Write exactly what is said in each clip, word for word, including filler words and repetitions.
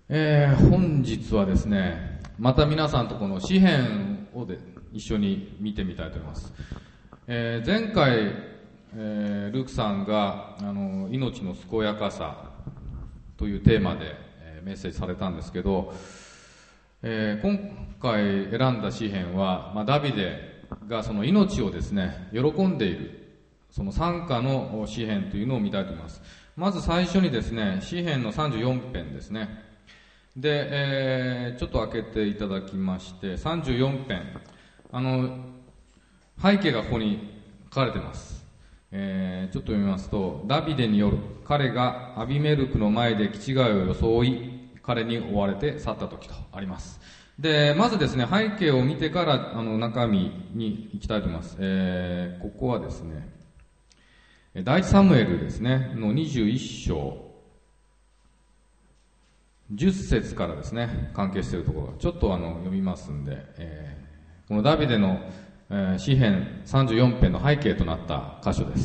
えー、本日はですね、また皆さんとこの詩編をで一緒に見てみたいと思います。えー、前回、えー、ルークさんがあの命の健やかさというテーマで、えー、メッセージされたんですけど、えー、今回選んだ詩編は、まあ、ダビデがその命をですね喜んでいるその賛歌の詩編というのを見たいと思います。まず最初にですね、詩編のさんじゅうよん編ですね。で、えー、ちょっと開けていただきまして、さんじゅうよん編、あの背景がここに書かれています。えー、ちょっと読みますと、ダビデによる、彼がアビメルクの前で気違いを装い、彼に追われて去った時とあります。で、まずですね、背景を見てからあの中身に行きたいと思います。えー、ここはですね、第一サムエルですね、のにじゅういっ章、じゅっ節からですね、関係しているところが、ちょっとあの読みますんで、えー、このダビデの、えー、詩編さんじゅうよん編の背景となった箇所です。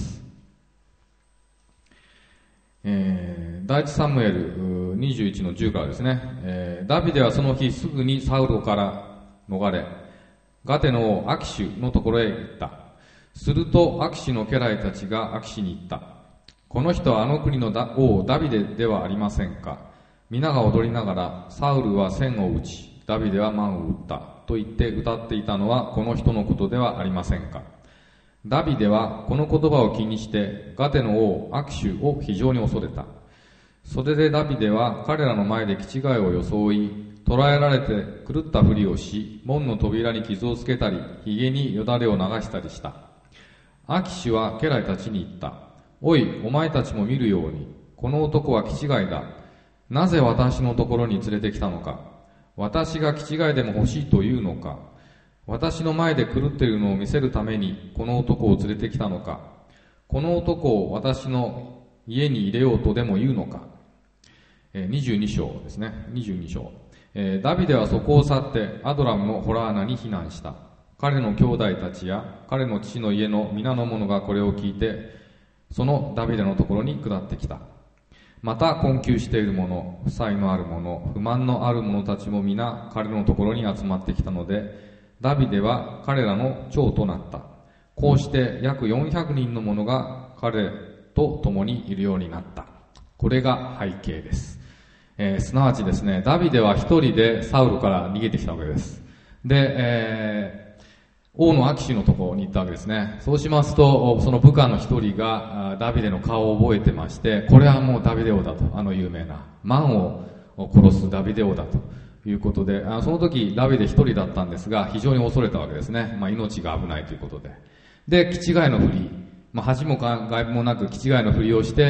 えー、第一サムエルにじゅういちのじゅうからですね、えー、ダビデはその日すぐにサウロから逃れ、ガテの王アキシュのところへ行った。するとアキシュの家来たちがアキシュに言った。この人はあの国の王ダビデではありませんか。皆が踊りながら、サウルは千を打ち、ダビデは万を打ったと言って歌っていたのはこの人のことではありませんか。ダビデはこの言葉を気にしてガテの王アキシュを非常に恐れた。それでダビデは彼らの前で気違いを装い、捕らえられて狂ったふりをし、門の扉に傷をつけたり、髭によだれを流したりした。アキシュは家来たちに言った。おい、お前たちも見るように、この男は気違いだ。なぜ私のところに連れてきたのか。私が気違いでも欲しいというのか。私の前で狂っているのを見せるためにこの男を連れてきたのか。この男を私の家に入れようとでも言うのか。えー、にじゅうに章ですね。にじゅうに章、えー、ダビデはそこを去ってアドラムのホラーナに避難した。彼の兄弟たちや彼の父の家の皆の者がこれを聞いて、そのダビデのところに下ってきた。また困窮している者、負債のある者、不満のある者たちも皆彼のところに集まってきたので、ダビデは彼らの長となった。こうして約よんひゃくにんの者が彼と共にいるようになった。これが背景です。えー、すなわちですね、ダビデは一人でサウルから逃げてきたわけです。で、えー王のアキシュのところに行ったわけですね。そうしますと、その部下の一人がダビデの顔を覚えてまして、これはもうダビデ王だと、あの有名な、万を殺すダビデ王だということで、あその時ダビデ一人だったんですが、非常に恐れたわけですね。まあ命が危ないということで。で、気違いのふり、まあ恥も外部もなく気違いのふりをして、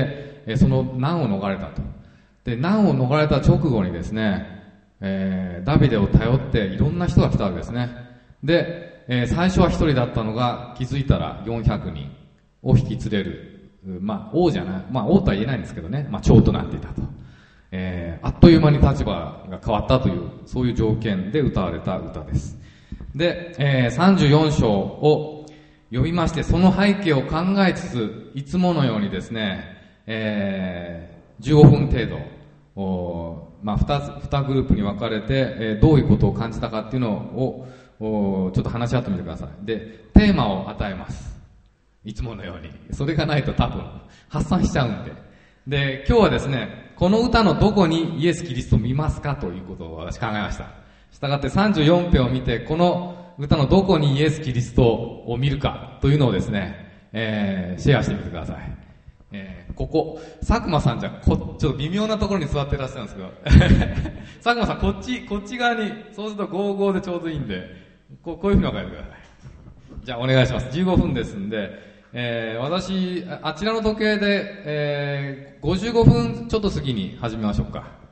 その難を逃れたと。で、難を逃れた直後にですね、えー、ダビデを頼っていろんな人が来たわけですね。で、えー、最初は一人だったのが気づいたらよんひゃくにんを引き連れる。まあ王じゃない、まあ王とは言えないんですけどね、まあ長となっていたと。えー、あっという間に立場が変わったという、そういう条件で歌われた歌です。で、えー、さんじゅうよん章を読みまして、その背景を考えつつ、いつものようにですね、えー、じゅうごふん程度、おまあ二つ、二グループに分かれて、えー、どういうことを感じたかっていうのを、ちょっと話し合ってみてください。で、テーマを与えます。いつものように。それがないと多分発散しちゃうんで。で、今日はですね、この歌のどこにイエス・キリストを見ますかということを私考えました。したがってさんじゅうよん編を見て、この歌のどこにイエス・キリストを見るかというのをですね、えー、シェアしてみてください。えー、ここ、佐久間さんじゃ、こ、ちょっと微妙なところに座ってらっしゃるんですけど、佐久間さんこっち、こっち側に、そうするとごじゅうごでちょうどいいんで、こう、こういうふうに分かれてください。じゃあお願いします。じゅうごふんですんで、えー、私、あちらの時計で、えー、ごじゅうごふんちょっと過ぎに始めましょうか。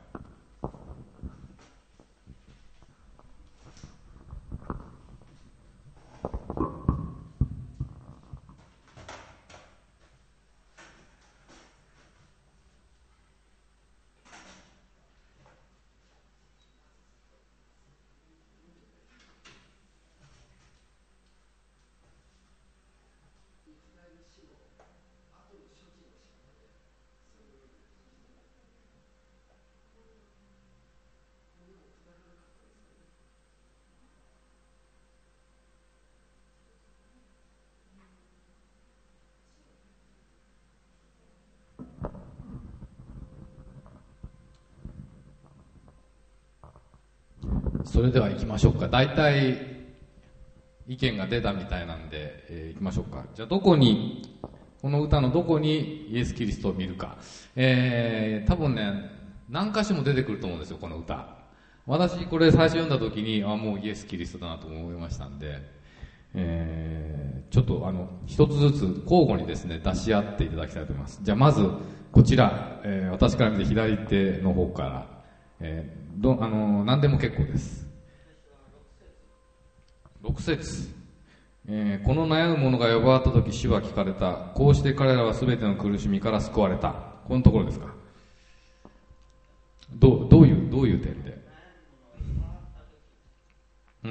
それでは行きましょうか。大体意見が出たみたいなんで、えー、行きましょうか。じゃあどこに、この歌のどこにイエス・キリストを見るか。えー、多分ね、何箇所も出てくると思うんですよ、この歌。私これ最初読んだ時に、あ、もうイエス・キリストだなと思いましたんで、えー、ちょっとあの、一つずつ交互にですね、出し合っていただきたいと思います。じゃあまず、こちら、えー、私から見て左手の方から、えー、ど、あのー、何でも結構です。ろく節、えー、この悩む者が呼ばれた時主は聞かれた。こうして彼らはすべての苦しみから救われた。このところですか。どう、どういう、どういう点で。うん。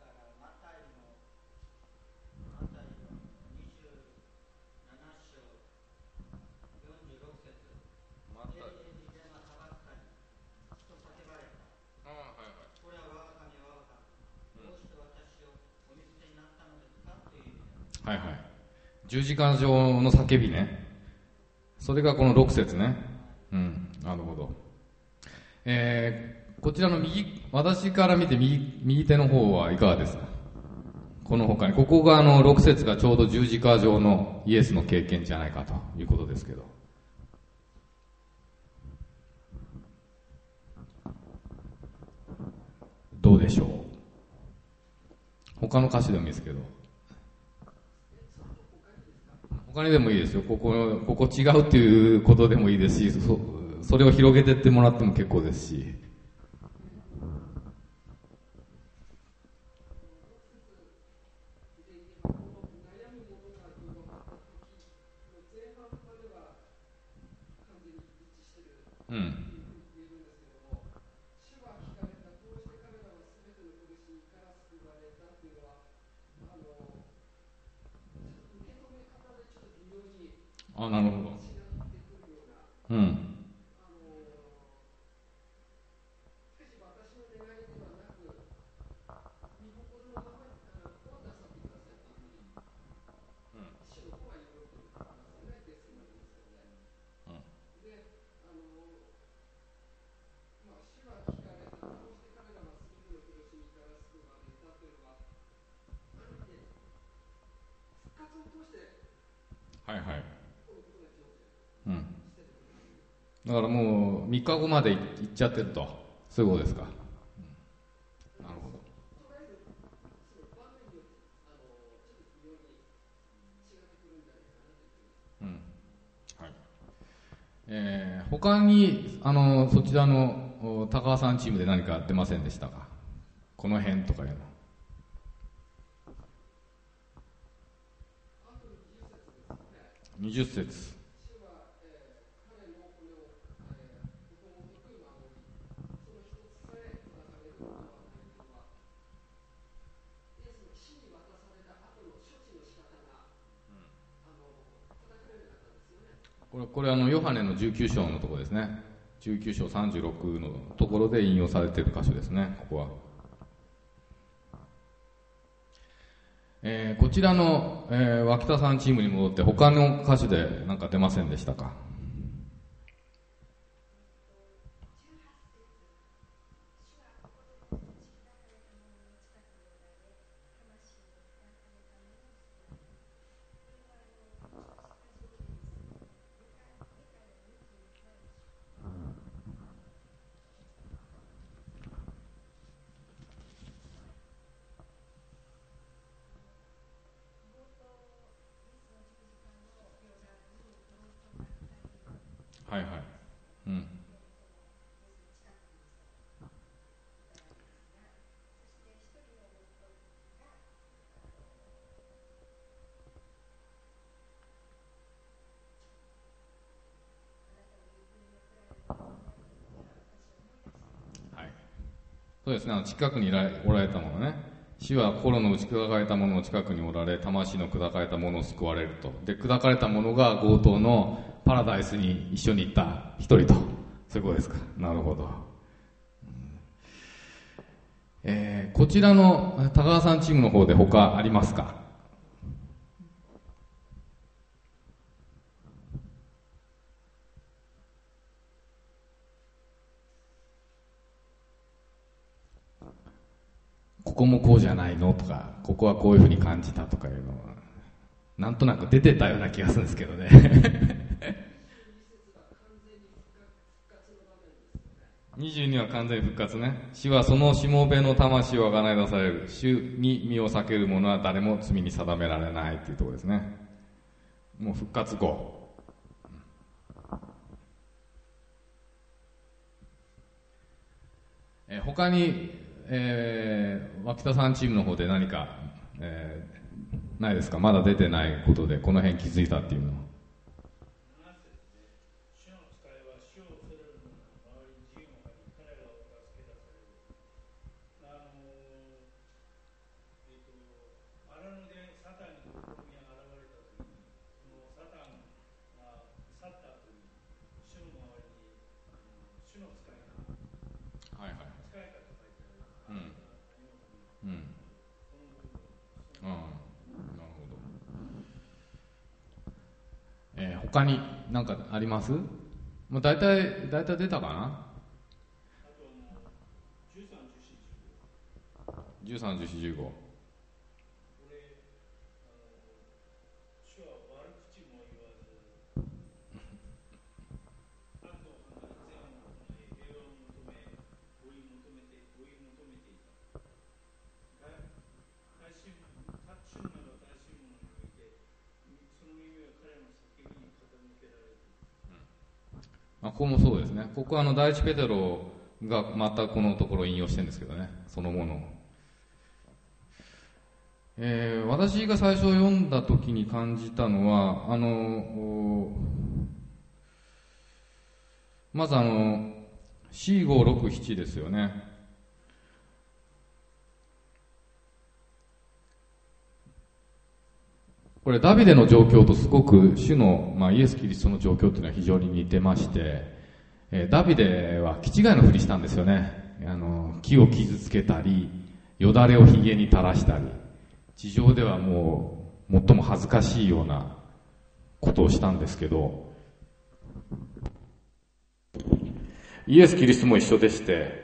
はいはい。十字架上の叫びね。それがこのろく節ね。うん。なるほど。えー、こちらの右、私から見て右、右手の方はいかがですか。この他に、ここがあのろく節がちょうど十字架上のイエスの経験じゃないかということですけど。どうでしょう。他の歌詞でもいいですけど。他にでもいいですよ。ここ、ここ違うっていうことでもいいですし、そ、それを広げてってもらっても結構ですし。うん。あ、なるほど。うん。はいはい。うん。だからもうみっかごまで行っちゃってると。そういうことですか。うん、なるほど。うん。はい。えー、他に、あの、そちらの高橋さんチームで何か出ませんでしたか。この辺とかいうの。にじゅっ節。これ、これあの、ヨハネのじゅうきゅう章のところですね。じゅうきゅう章さんじゅうろくのところで引用されている箇所ですね、ここは。えー、こちらの、えー、脇田さんチームに戻って他の歌手で何か出ませんでしたか。はいはい。うん。はい。そうですね、あの近くにいらおられたものね。死は心の打ち砕かれたものの近くにおられ、魂の砕かれたものを救われると。で、砕かれたものが強盗のパラダイスに一緒に行った一人と。そういうことですか。なるほど。えー、こちらの高川さんチームの方で他ありますか。 ここもこうじゃないのとか、ここはこういうふうに感じたとかいうのはなんとなく出てたような気がするんですけどねにじゅうには完全復活ね。死はそのしもべの魂をあがない出される。主に身を避ける者は誰も罪に定められないっていうところですね。もう復活後。えー、他に、えー、脇田さんチームの方で何か、えー、ないですか？まだ出てないことでこの辺気づいたっていうのは。他に何かあります？もう大体大体出たかな？じゅうさん、じゅうよん、じゅうご。まあ、ここもそうですね。ここはあの第一ペテロがまたこのところを引用してるんですけどね、そのものを。えー、私が最初読んだ時に感じたのは、あの、まずあの、よん、ご、ろく、ななですよね。これダビデの状況とすごく主の、まあ、イエス・キリストの状況というのは非常に似てまして、えー、ダビデは気違いのふりしたんですよね。あの木を傷つけたり、よだれをひげに垂らしたり、地上ではもう最も恥ずかしいようなことをしたんですけど、イエス・キリストも一緒でして、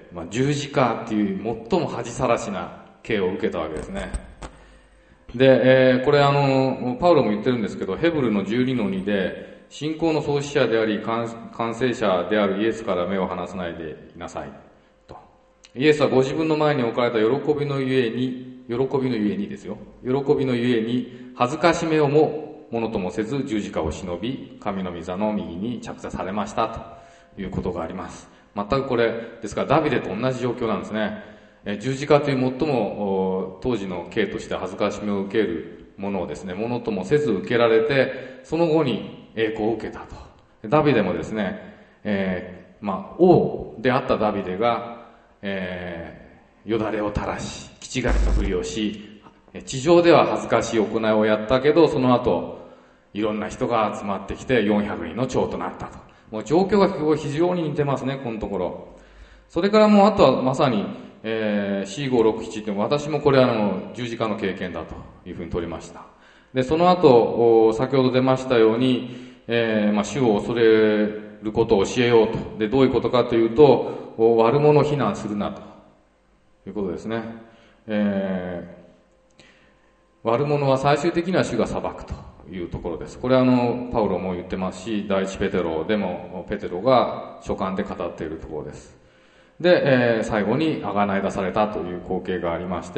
まあ、十字架っていう最も恥さらしな刑を受けたわけですね。で、えー、これあの、パウロも言ってるんですけど、ヘブルのじゅうにのにで、信仰の創始者であり、完成者であるイエスから目を離さないでいなさい。と。イエスはご自分の前に置かれた喜びのゆえに、喜びのゆえにですよ。喜びのゆえに、恥ずかしめをも、ものともせず十字架を忍び、神の御座の右に着座されました。ということがあります。全くこれ、ですからダビデと同じ状況なんですね。十字架という最も当時の刑として恥ずかしめを受けるものをですね、ものともせず受けられて、その後に栄光を受けたと。ダビデもですね、えー、まあ、王であったダビデが、えー、よだれを垂らし、気違いのふりをし、地上では恥ずかしい行いをやったけど、その後、いろんな人が集まってきてよんひゃくにんの長となったと。もう状況が非常に似てますね、このところ。それからもうあとはまさに、えー、よん、ご、ろく、ななって私もこれあの十字架の経験だというふうに取りました。で、その後、先ほど出ましたように、えー、まあ、主を恐れることを教えようと。で、どういうことかというと、悪者を非難するなということですね。えー、悪者は最終的には主が裁くというところです。これはあの、パウロも言ってますし、第一ペテロでもペテロが書簡で語っているところです。で、えー、最後に贖い出されたという光景がありまして、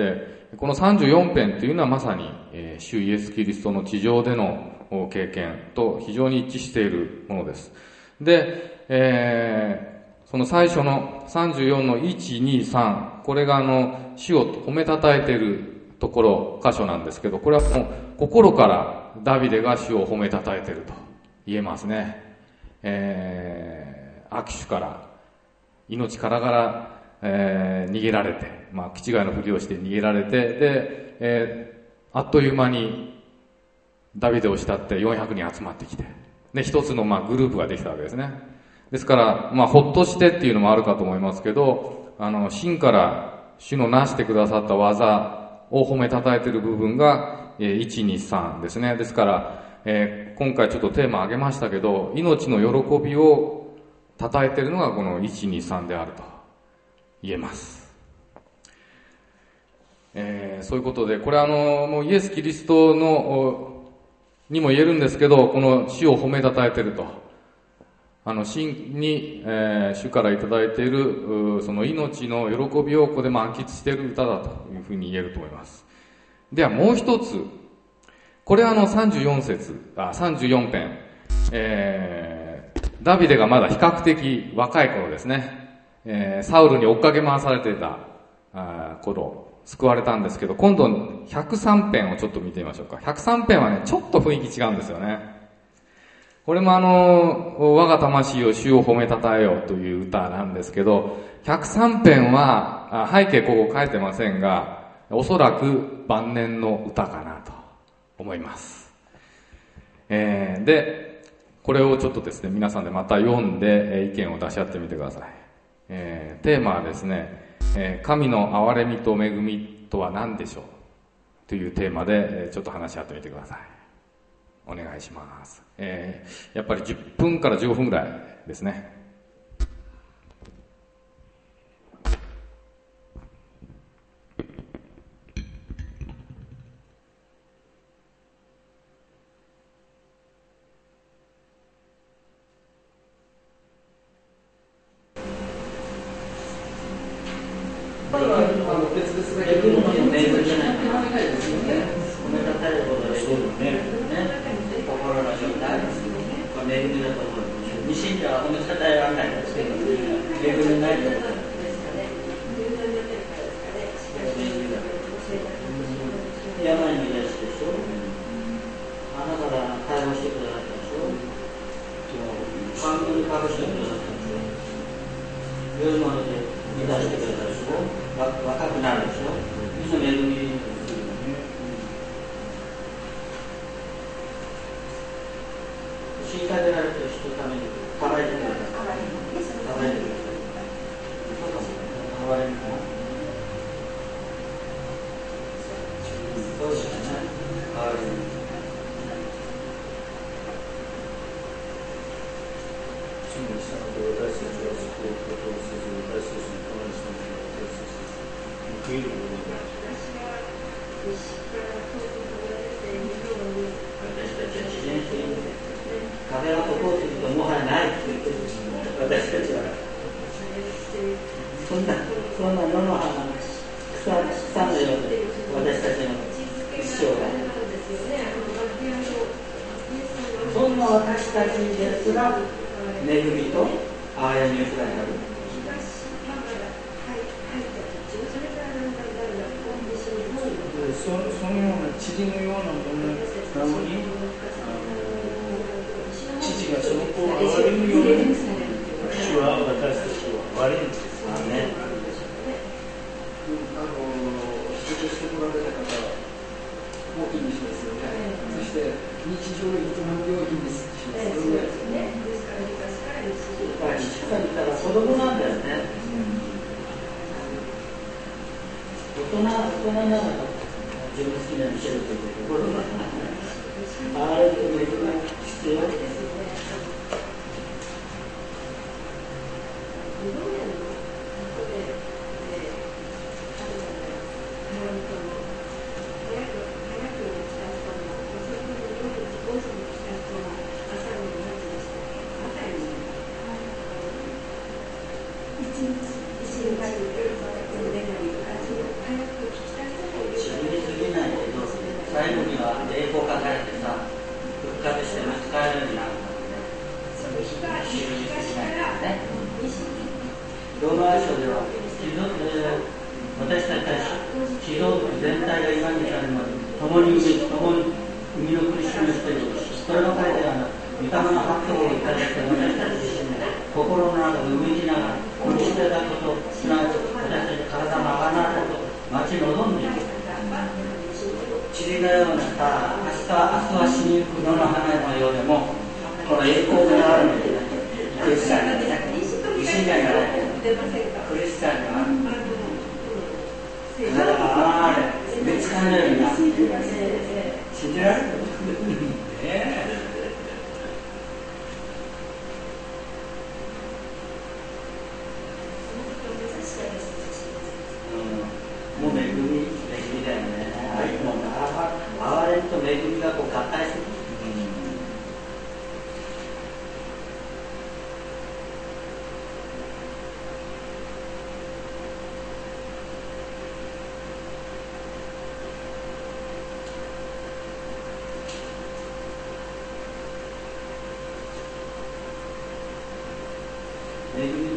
このさんじゅうよん編というのはまさに、えー、主イエス・キリストの地上での経験と非常に一致しているものです。で、えー、その最初のさんじゅうよんのいち、に、さん、これがあの、主を褒めたたえているところ、箇所なんですけど、これはもう心からダビデが主を褒めたたえていると言えますね。えー、握手から命からがら、えー、逃げられて、まあ、気違いのふりをして逃げられて、で、えー、あっという間に、ダビデを慕ってよんひゃくにん集まってきて、で、一つの、まあ、グループができたわけですね。ですから、まあ、ほっとしてっていうのもあるかと思いますけど、あの、真から主のなしてくださった技を褒めたたえている部分が、えー、いち、に、さんですね。ですから、えー、今回ちょっとテーマ挙げましたけど、命の喜びを称えているのがこのいち、に、さんであると言えます。 えー、そういうことで、これあの、もうイエス・キリストの、にも言えるんですけど、この主を褒めたたえていると。あの、真に、えー、主からいただいている、その命の喜びをここで満喫している歌だというふうに言えると思います。ではもう一つ、これはあのさんじゅうよん節、あ、さんじゅうよん編、えー、ダビデがまだ比較的若い頃ですね、えー、サウルに追っかけ回されていたあ頃、救われたんですけど、今度ひゃくさん編をちょっと見てみましょうか。ひゃくさん編はね、ちょっと雰囲気違うんですよね。これもあの、我が魂を主を褒めたたえようという歌なんですけど、ひゃくさん編は、背景ここ書いてませんが、おそらく晩年の歌かなと思います。えー、で、これをちょっとですね、皆さんでまた読んで意見を出し合ってみてください。えー、テーマはですね、えー、神の憐れみと恵みとは何でしょうというテーマでちょっと話し合ってみてください。お願いします。えー、やっぱりじゅっぷんからじゅうごふんぐらいですね。 別々だけど、明確じゃないと考えですよね。褒めたたえることで、そうね、心の状態、これ恵みだと思う。未信者は褒めたたえられないんですけど、恵みないと思う。病に癒しでしょ。あなたが対応してくださったでしょ。環境に隠してくださったでしょ。夜まで満たしてくださるでしょ。若くなるでしょ。みんな恵みですよね。虐げられてる人のためにかばえてください。かばえてください。かばえてください。かばえるの。そうですね。かばえる。主に従って私たちは救うことをせず、私たちの代わりにしたので私たち報いることが私たちは自然的に壁を越こうというともはやないと言ってるんです。私たちはそんなそんな野の花の草草のようで私たちの一生がそんな私たちですら恵みと憐れみをくださる。そ, そのような塵のようなものなのに、父がその子を憐れむように、主は私たちを憐れんです。ね。あの出場してこられた方、大きい西ですよね。そして日常の営み病院にしますよね。実際に言ったら子供なんだよね。大人、大人なのか自分の好きなようにしてるというところがあれでもいろいろ必要ですよね。最後には栄光がされてさ、復活して使えるようになるので、ね、修理できないからね。ローマ書では、私たち地上全体が今に至るまで、共に生み、共に生みの苦しみをしている。それの書いてある御霊の発表をいただいて、私たち自身で心の中で生みながら、この捨てたこと、すなわち私たち体のあがなこと、待ち望んでいる。塵のようなさ、明日、明日は死にゆく野の花のようでも、この栄光があるので、クリスチャンにね、信者にはないけど、クリスチャンにはああ、めつかんないようになって、信じられるねえ。もう恵み、恵み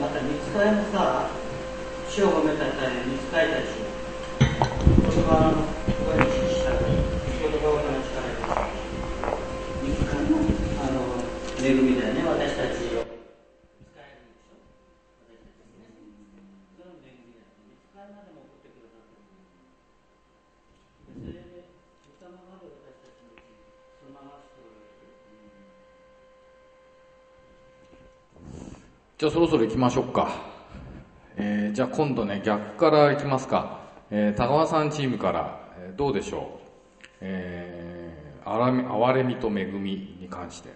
また見つかりもさ、死を褒めたたり見つかりたち言葉の声にしたり言葉の力に見つかりのあの恵みだよね、私たちを使えるでしょ、私たちね、その恵みだよね、見つかりまでも送ってくださってる。それで御霊まで私たちのうちにそのまましておられる。 じゃあそろそろ行きましょうか。えー、じゃあ今度ね、逆から行きますか。えー、田川さんチームから、えー、どうでしょう。えー、あらみ、憐れみと恵みに関して。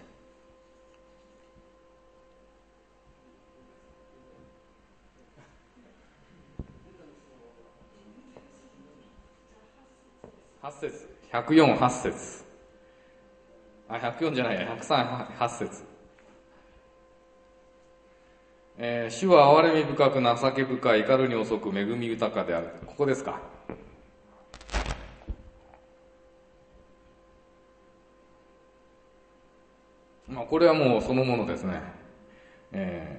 はち節、ひゃくよん、はち節。あ、ひゃくよんじゃないや、ひゃくさん、はち節。えー、主は憐れみ深く情け深い、怒るに遅く恵み豊かである。ここですか。まあこれはもうそのものですね。え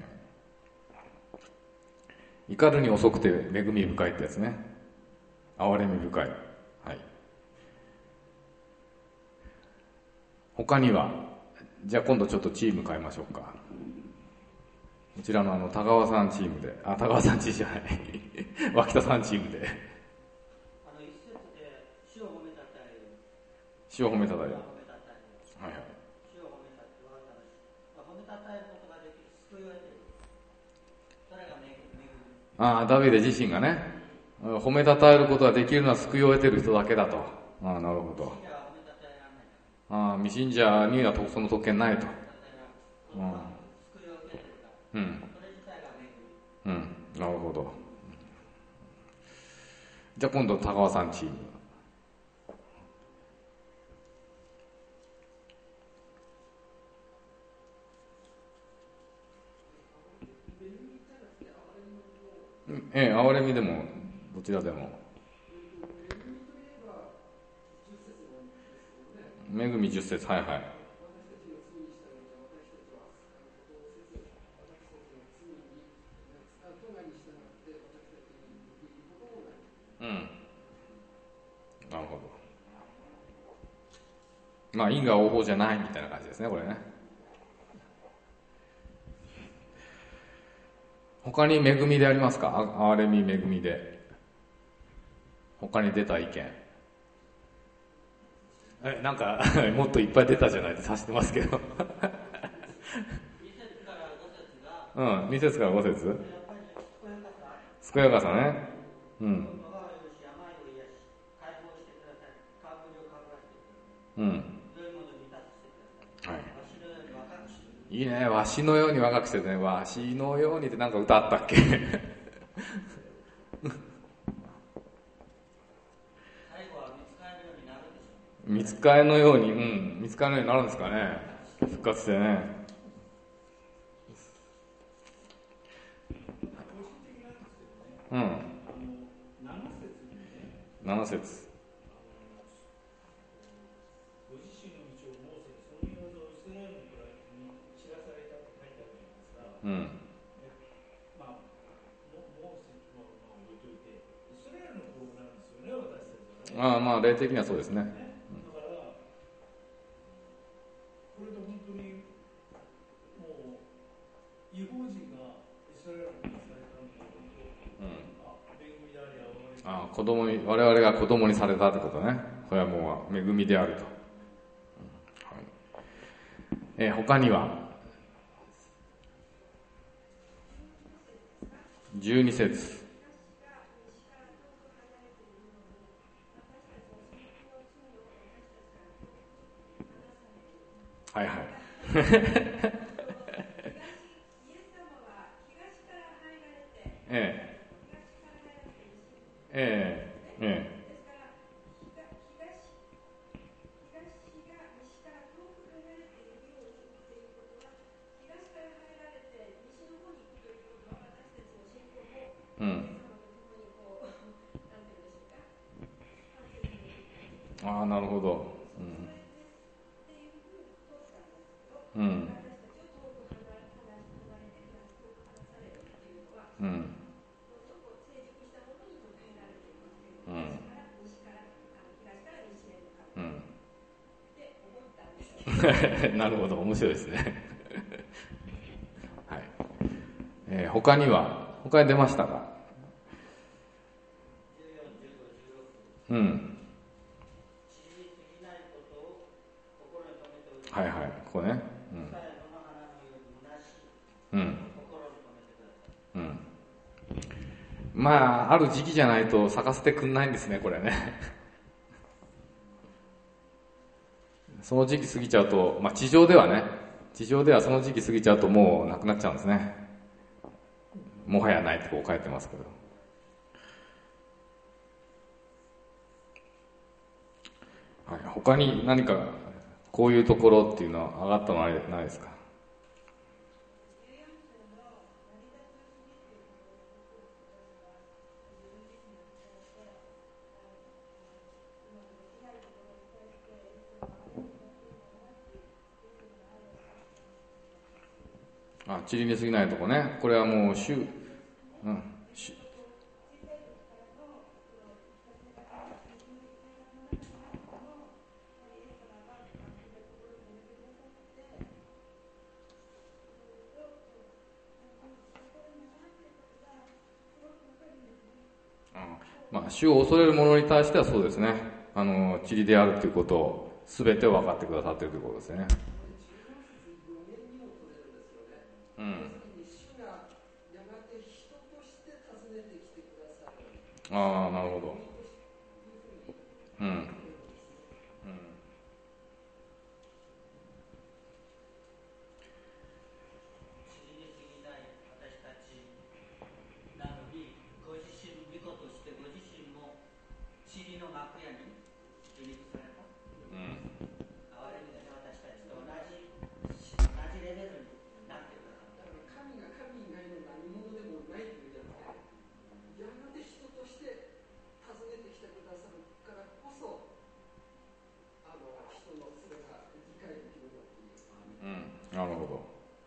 ー、怒るに遅くて恵み深いってやつね。憐れみ深い。はい。他には、じゃあ今度ちょっとチーム変えましょうか。こちらのあの田川さんチームで、あ、田川さんチームじゃない脇田さんチームで、 あの一節で主を褒めたたえる、 主を褒めたたえる、 はいはい、主を褒めたって分かったんです。褒めたたえることができる、救いを得ている、それが恵み。 ああ、ダビデ自身がね、褒めたたえることができるのは救いを得ている人だけだと。ああ、なるほど。ああ、未信者にはその特権ないと。うん、うん、うん、なるほど。じゃあ今度田川さんチーム。ええ、憐れみでもどちらでも。恵み十節、はいはい。うん。なるほど。まあ因果応報じゃないみたいな感じですね、これね。他に恵みでありますか。あ、憐れみ恵みで他に出た意見。え、なんかもっといっぱい出たじゃないって指してますけどうん、に節からご節。健やかさね。うん。うん。はい。いいね。わしのように若くしてね。わしのようにってなんか歌あったっけ見つかえのように、うん、見つかえのようになるんですかね。復活してね。うん。なな節。 ご自身の道をモーセ、その御業をイスラエルの子らに知らされたと書いてあるんですが、うん。まあ、モーセは置いといて、イスラエルの子なんですよね、私たちはね。 ああ、まあ、霊的にはそうですね。 ね、だから、これで本当に、もう、違法人がイスラエルの子にされたのが、本当、うん、あ、恵みであり、 ああ、子供に、我々が子供にされたってことね。これはもう恵みであると。うん、はい、えー、他にはじゅうに節。はいはいええええええうん。ああ、なるほど。うん。うん。 うん。うん。なるほど、面白いですね。はい。えー、他には、他に出ましたか？うん。はいはい、ここね。うん。うん。うん。まあ、ある時期じゃないと咲かせてくんないんですね、これね。その時期過ぎちゃうと、まあ地上ではね、地上ではその時期過ぎちゃうともうなくなっちゃうんですね。もはやないってこう書いてますけど。はい、他に何かこういうところっていうのは上がったのはないですか？あ、散りに過ぎないとこね。これはもう主、うん、主まあ、主を恐れる者に対してはそうですね。あの、塵であるということを全て分かってくださっているということですね。うん。ああ、なるほど。うん。うん。なるほど。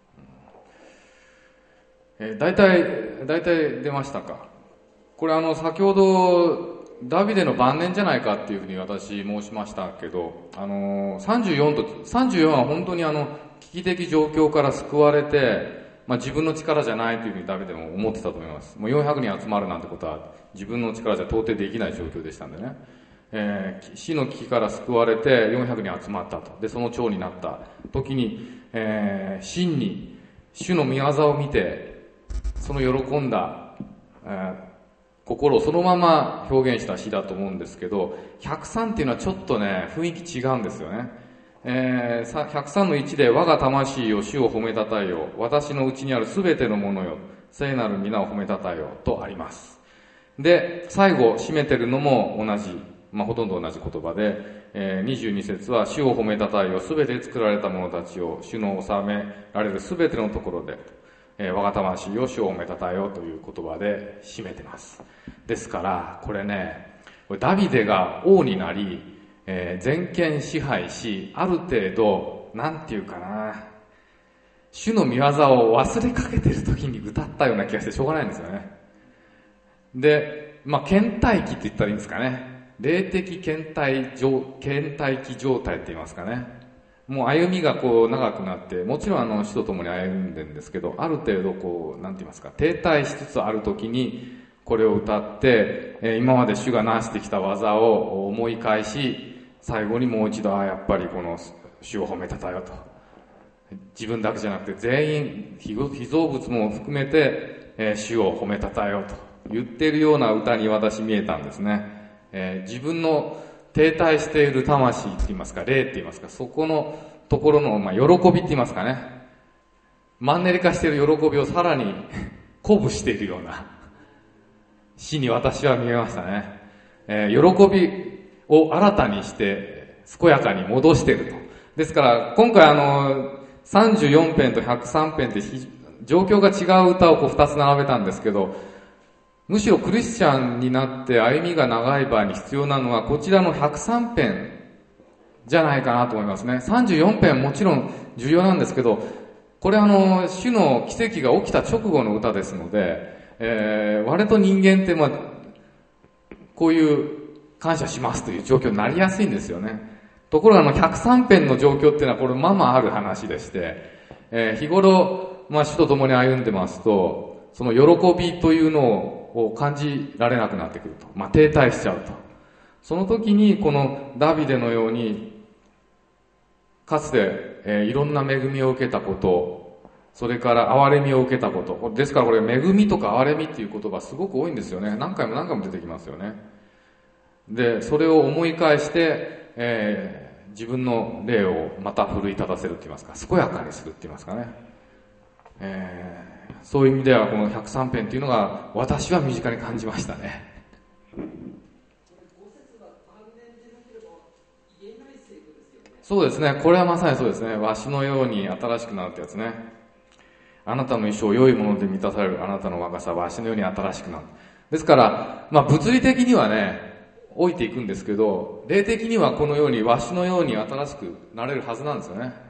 うん、えー、大体、大体出ましたか？これあの、先ほど、ダビデの晩年じゃないかっていうふうに私申しましたけど、あのー、さんじゅうよんと、さんじゅうよんは本当にあの、危機的状況から救われて、まあ自分の力じゃないというふうにダビデも思ってたと思います。もうよんひゃくにん集まるなんてことは自分の力じゃ到底できない状況でしたんでね。えー、死の危機から救われてよんひゃくにん集まったと。で、その長になった時に、えー、真に主の御業を見て、その喜んだ、えー心をそのまま表現した詩だと思うんですけど、ひゃくさんっていうのはちょっとね、雰囲気違うんですよね。えー、ひゃくさんのいちで、我が魂よ、主を褒めたたえよ。私のうちにあるすべてのものよ、聖なる皆を褒めたたえよ。とあります。で、最後、締めてるのも同じ、まあ、ほとんど同じ言葉で、えー、にじゅうに節は、主を褒めたたえよ。すべて作られた者たちを、主の治められるすべてのところで、えー、我が魂よ、主を褒めたたえよという言葉で締めてます。ですから、これね、これダビデが王になり、えー、全権支配し、ある程度、なんていうかな、主の御業を忘れかけてる時に歌ったような気がしてしょうがないんですよね。で、まあ、倦怠期って言ったらいいんですかね。霊的倦怠状、倦怠期状態って言いますかね。もう歩みがこう長くなって、もちろんあの主と共に歩んでるんですけど、ある程度こう、なんて言いますか、停滞しつつある時に、これを歌って、えー、今まで主がなしてきた技を思い返し、最後にもう一度、あやっぱりこの主を褒めたたえよと。自分だけじゃなくて全員、被造物も含めて、えー、主を褒めたたえよと言っているような歌に私見えたんですね。えー、自分の停滞している魂って言いますか、霊って言いますか、そこのところの、まあ、喜びって言いますかね。マンネリ化している喜びをさらに鼓舞しているような詩に私は見えましたね。えー、喜びを新たにして、健やかに戻していると。ですから、今回あの、さんじゅうよん編とひゃくさん編って状況が違う歌をこうふたつ並べたんですけど、むしろクリスチャンになって歩みが長い場合に必要なのはこちらのひゃくさん編じゃないかなと思いますね。さんじゅうよん編もちろん重要なんですけど、これあの、主の奇跡が起きた直後の歌ですので、 えー、割と人間ってまあ、こういう感謝しますという状況になりやすいんですよね。ところがあのひゃくさん編の状況っていうのはこれまあまあある話でして、えー、日頃、まあ主と共に歩んでますと、その喜びというのを感じられなくなってくると。まあ停滞しちゃうと。その時にこのダビデのように、かつて、えー、いろんな恵みを受けたこと、それから憐れみを受けたこと。ですからこれ恵みとか憐れみっていう言葉すごく多いんですよね。何回も何回も出てきますよね。で、それを思い返して、えー、自分の霊をまた奮い立たせるって言いますか、健やかにするって言いますかね。えー、そういう意味ではこのひゃくさん編っていうのが私は身近に感じましたね。そうですね。これはまさにそうですね。わしのように新しくなるってやつね。あなたの一生良いもので満たされる。あなたの若さはわしのように新しくなる。ですから、まあ物理的にはね、老いていくんですけど、霊的にはこのようにわしのように新しくなれるはずなんですよね。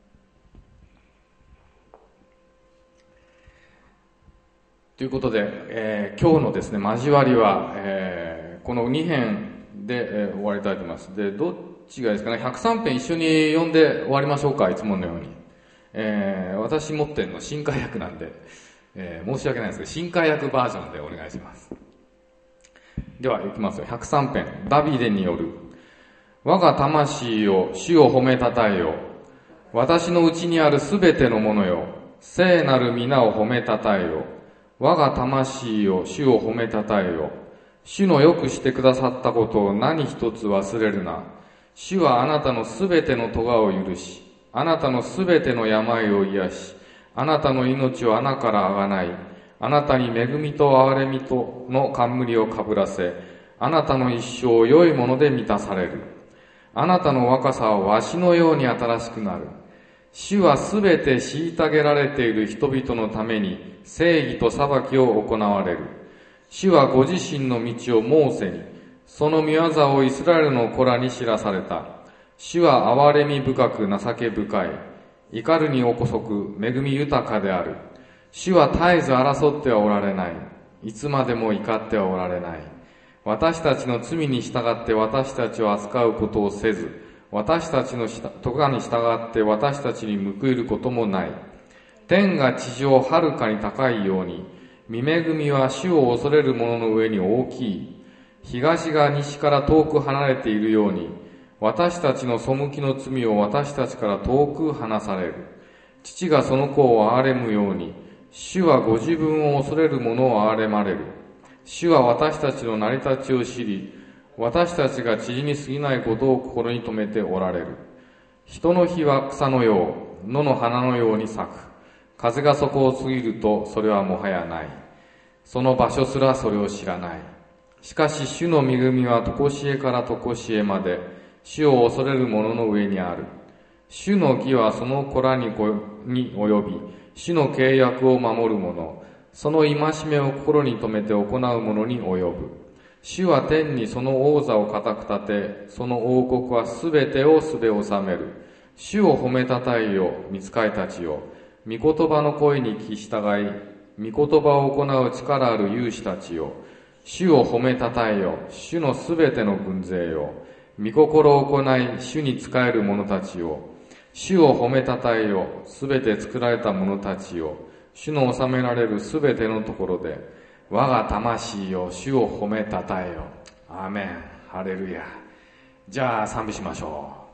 ということで、えー、今日のですね、交わりは、えー、このに編で、えー、終わりたいと思います。で、どっちがいいですかね。ひゃくさん編一緒に読んで終わりましょうか、いつものように。えー、私持ってるの新海訳なんで、えー、申し訳ないですけど、新海訳バージョンでお願いします。では、いきますよ。ひゃくさん編、ダビデによる。我が魂を、主を褒めたたえよ。私のうちにあるすべてのものよ。聖なる皆を褒めたたえよ。我が魂を、主を褒めたたえよ。主のよくしてくださったことを何一つ忘れるな。主はあなたのすべての咎を許し、あなたのすべての病を癒し、あなたの命を穴からあがない。あなたに恵みと憐れみとの冠をかぶらせ、あなたの一生を良いもので満たされる。あなたの若さはわしのように新しくなる。主はすべて虐げられている人々のために正義と裁きを行われる。主はご自身の道をモーセに、その御業をイスラエルの子らに知らされた。主は憐れみ深く情け深い。怒るにおこそく恵み豊かである。主は絶えず争ってはおられない。いつまでも怒ってはおられない。私たちの罪に従って私たちを扱うことをせず、私たちの咎に従って私たちに報いることもない。天が地上はるかに高いように、御恵みは主を恐れる者の上に大きい。東が西から遠く離れているように、私たちの背きの罪を私たちから遠く離される。父がその子を憐れむように、主はご自分を恐れる者を憐れまれる。主は私たちの成り立ちを知り、私たちが知事に過ぎないことを心に留めておられる。人の日は草のよう、野の花のように咲く。風がそこを過ぎると、それはもはやない。その場所すらそれを知らない。しかし主の恵みは常しえから常しえまで、主を恐れる者の上にある。主の義はその子らに及び、主の契約を守る者、その戒めを心に留めて行う者に及ぶ。主は天にその王座を固く立て、その王国はすべてをすべ治める。主を褒めたたえよ、御使いたちよ。御言葉の声に聞き従い、御言葉を行う力ある勇士たちよ。主を褒めたたえよ、主のすべての軍勢よ。御心を行い、主に仕える者たちよ。主を褒めたたえよ、すべて作られた者たちよ。主の治められるすべてのところで、我が魂よ、主を褒めたたえよ。アーメン。ハレルヤ。じゃあ賛美しましょう。